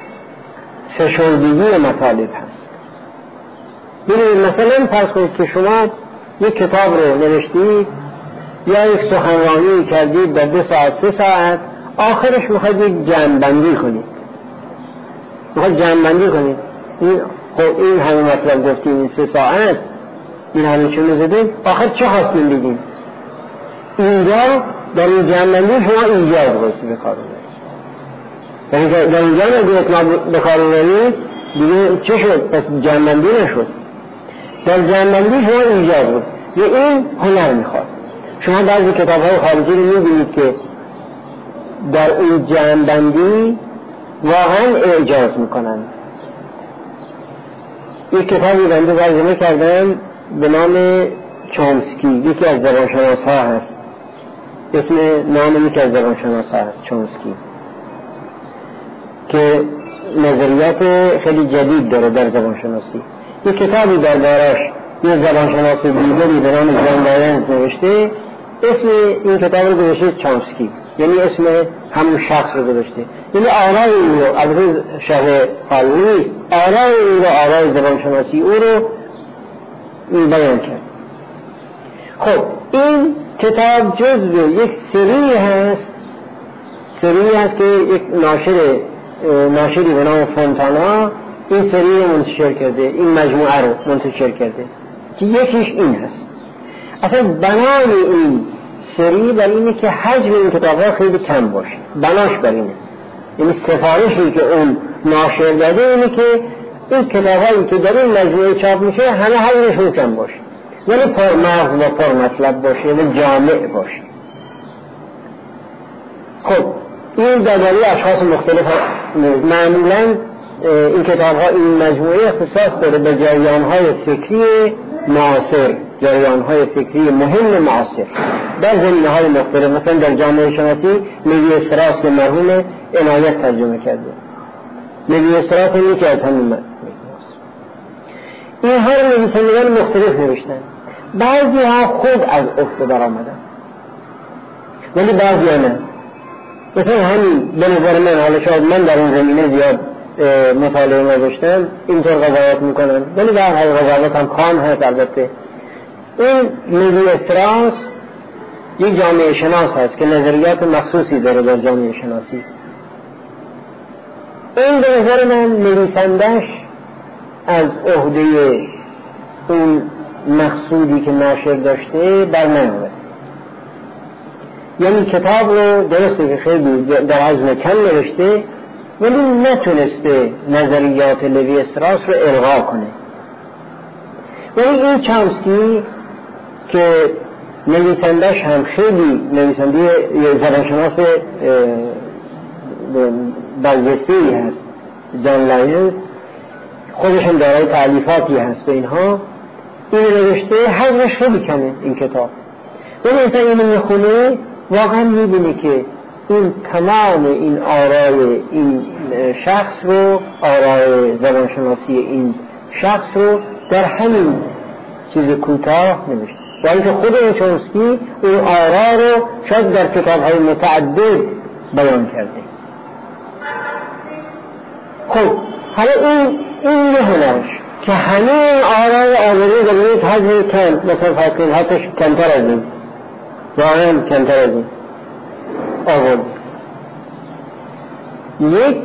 فشردگی مطالب هست. ببینید مثلا فرض کنید که شما یک کتاب رو نوشتید یا یک سخنرانی کردید در دو ساعت سه ساعت، آخرش میخواید یک جمع‌بندی کنید، میخواید جمع‌بندی کنید این خب این همه مطلب گفتیم این سه ساعت این همه چون نزدیم، آخر چه خواستیم بگیم؟ اینجا در این جمع‌بندی شما ایجاز بایستی بکار ببرید. در اینجا نگه بکار ببرید دیگه چه شد؟ پس جمع‌بندی نشد. در جمع‌بندی شما ایجاز بود. یه این هنر میخواد. شما بعضی کتاب های خارجی رو میبینید که در این جمع‌بندی واقعا اعجاز میکنن. یک کتابی بنده ترجمه کردن به نام چومسکی، یکی از زبانشناس ها هست، اسم نام یکی از زبانشناس ها هست چومسکی، که نظریات خیلی جدید داره در زبانشناسی. یک کتابی در بارش یه زبانشناس دیگری به نام جان داینز نوشته، اسم این کتاب رو گذاشته چومسکی، یعنی اسم همون شخص رو گذاشته، یعنی آرای او رو از روز شهر قانونی نیست، آرای او رو، آرای زبانشناسی او رو بیان کرد. خب این کتاب جزو یک سری هست، سری هست که یک ناشر ناشری به نام فونتانا این سری منتشر کرده، این مجموعه رو منتشر کرده که یکیش این هست. اصلا بنای این سری بر اینه که حجم این کتاب ها خیلی کم باشه، بناش بر اینه، یعنی سفارشی که اون ناشر داده اینه که این کتاب هایی که در این مجموعه چاپ میشه همه حجمشون کم باشه. ولی پرمغز و پرمطلب باشه و جامع باشه. خب این درباره اشخاص مختلف معمولا این کتاب ها این مجموعه اختصاص داره به جریان های فکری معاصر، جریان های فکری مهم معاصر در زمینه های مختلف. مثلا در جامعه شناسی لیوی استراس که مرحوم عنایت ترجمه کرده، لیوی استراس این یکی از همین مرحوم این ها رو نویسندگان مختلف نوشتن. بعضی ها خود از افت بر آمدن ولی بعضی ها نه. مثلا همین به نظر من، حالا شاید من در این زمینه زیاد مطالعه نداشتم، اینطور قضاوت میکنم ولی در حال قضاوت هم کام هست. البته این لیوی استراس یک جامعه شناس هست که نظریات مخصوصی داره در جامعه شناسی. این به نظر من نویسندش از عهده اون مقصودی که ناشر داشته بر نمیاد. یعنی کتاب رو درسته که خیلی در حجم کم نوشته ولی نتونسته نظریات لیوی استراس رو الغا کنه. ولی این چامسکی که نویسندش هم خیلی نویسنده زبانشناس برجسته‌ای هست، جان لایز، خودش هم دارای تألیفاتی هست به اینها، این نوشته حجمش خیلی کمه این کتاب. ولی انسان اینو میخونه واقعا میبینه که این تمام این آرای این شخص رو، آرای زبانشناسی این شخص رو در همین چیز کوتاه نوشته. و اینکه خود چامسکی اون آرا رو شاید در کتاب‌های متعدد بیان کرده. خب حالا این این یه هنرش که همه آرای آورده در یک حجم کم، مثلا فرض کنید حتی کمتر از این، واقعا کمتر از این آورد. یک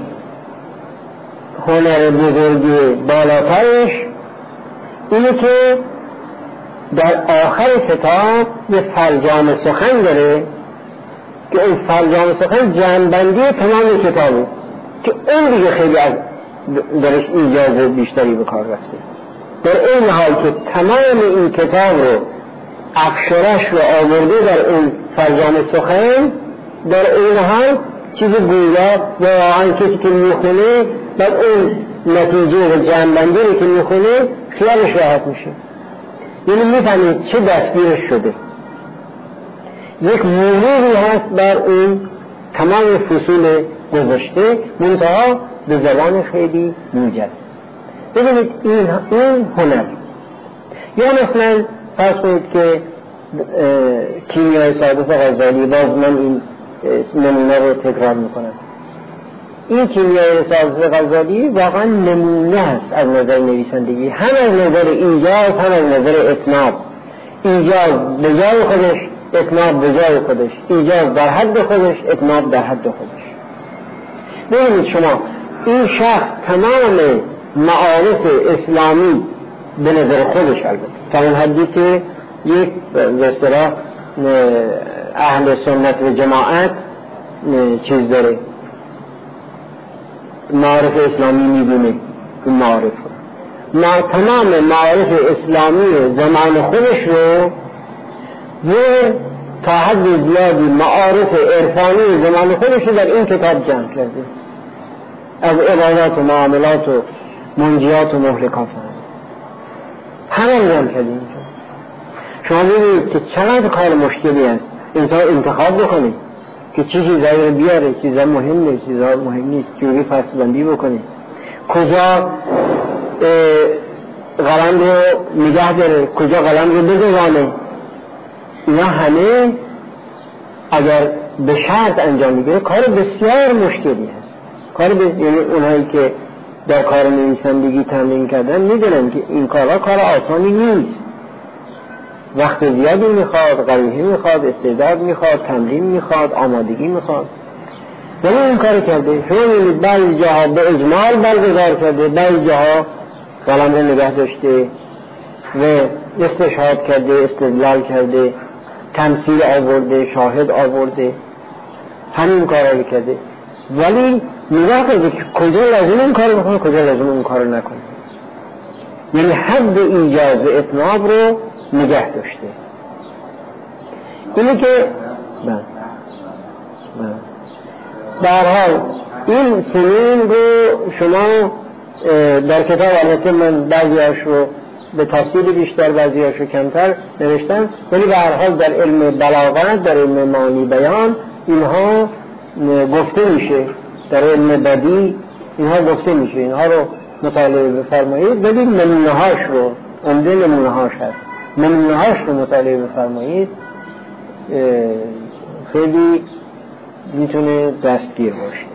هنر بزرگی بالاترش اینه که در آخر کتاب یه فرجام سخن داره که این فرجام سخن جمع‌بندی تمام کتابه که اون دیگه خیلی از درش ایجاز بیشتری به کار رفته. در این حال که تمام این کتاب رو اقشارش رو آورده در اون فرجام سخن، در این حال چیز گویا و واقعا کسی که میخونه بعد اون نتیجه و جمع‌بندی رو که میخونه خیالش راحت میشه. یعنی میفهمید چه دستگیرش شده. یک مروری هست بر اون تمام فصول گذشته، منتها به زبان خیلی موجز. ببینید این این هنر. یا مثلا فرض کنید که کیمیای سعادت غزالی، باز من این نمونه رو تکرار میکنم. این کیمیای سعادت غزالی واقعا نمونه است از نظر نویسندگی، هم از نظر ایجاز هم از نظر اتناب. ایجاز به جای خودش، اتناب به جای خودش، ایجاز در حد خودش، اتناب در حد خودش. ببینید شما این شخص تمام معارف اسلامی به نظر خودش، البته تا اون حدی که یک به اصطلاح اهل سنت و جماعت چیز داره، معارف اسلامی میدونه این معارف ما تمام معارف اسلامی زمان خودش رو و تا حد زیادی معارف عرفانی زمان خودش رو در این کتاب جمع کرده، از عبادات و معاملات و منجیات و مهلکات همه رو جمع کرده. شما ببینید که چقدر کار مشکلی است انسان انتخاب بکنه که چی چیزایی رو بیاره، چیزا مهمه، چیزا مهم نیست، جوری فصل‌بندی بکنه، کجا قلم رو نگه داره، کجا قلم رو بگذاره. اینا همه اگر به شرط انجام میگیره کار بسیار مشکلی هست. کار بس... یعنی اونهایی که در کار نویسندگی تمرین کردن میدونن که این کارها کار آسانی نیست، وقت زیادی میخواد، قریحه میخواد، استعداد میخواد، تمرین میخواد، آمادگی میخواد. ولی این کار کرده. شما میبینید بعضی جاها به اجمال برگزار کرده، بعضی جاها قلم رو نگه داشته و استشهاد کرده، استدلال کرده، تمثیل آورده، شاهد آورده، همین کارا کرده. ولی نگاه کرده که کجا لازم این کار بکنه، کجا لازم این کار نکنه. یعنی حد ایجاز و اتناب رو نگه داشته. اینه که به هر حال این فنون رو شما در کتاب، البته من بعضی‌هاش رو به تفصیل بیشتر بعضی‌هاش رو کمتر نوشتم، ولی به هر حال در علم بلاغت، در علم معانی بیان اینها گفته میشه، در علم بدیع اینها گفته میشه، اینها رو مطالعه بفرمایید. ولی نمونه‌هاش رو، عمده نمونه‌هاش هست، نمونه‌هاش رو مطالعه بفرمایید، خیلی میتونه دستگیر باشه.